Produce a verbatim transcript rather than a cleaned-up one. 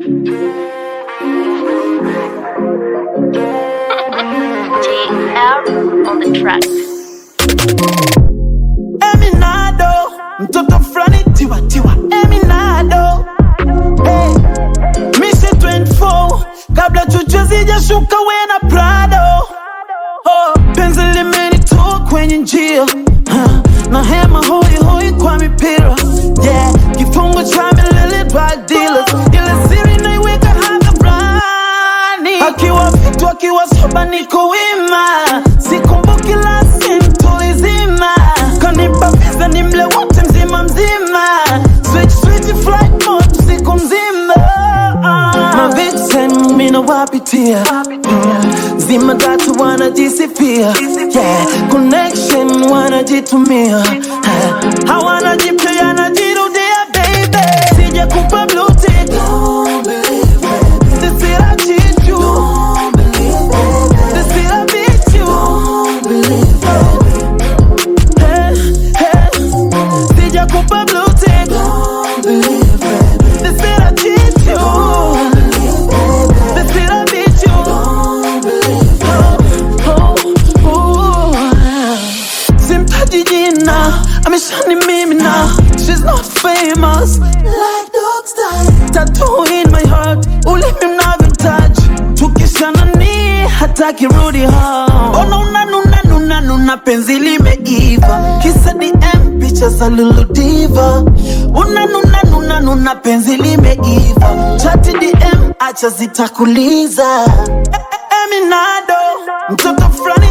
on the track. Eminado, mtoto flani tiwa tiwa. Eminado, hey. Mission twenty-four, kabla chuchu zijashuka wena Prado. Oh, penzi limenitoa kwenye njia, huh. Na hema hoi hoi kwa mipira, yeah. Kifungo cha milele drug dealers, ile siri naiweka hadharani. Akiwa vitu akiwa soba niko wima, sikumbuki la simtulizima. Kanipa visa ni mle wote mzima mzima, switch switch flight mode siku mzima. Ma vixen mina wapitia, mm. Zima datu wanajisifia, yeah. Connection wanajitumia, uh. Hawana jipya yanajirudia baby. Sija kupa blue tick, don't believe it. Sisi la chichu, don't believe it. Sisi la bichu, don't believe it. Hey, hey. Sija kupa blue tick, don't believe it. Sisi la chichu, don't believe it. Sisi la bichu, don't believe it. Oh, oh, oh. Simpaji jina, ameshani mimi na. She's not famous like dog style. Tattoo in my heart, ulimi mnavyo touch. Tukishana ni hataki rudi home. Ona unanuna nuna nuna penzi limeiva. Kisa D M picha za lulu diva. Unanuna nuna nuna penzi limeiva. Chati D M acha zitakuliza. E -e Eminado, mtoto flani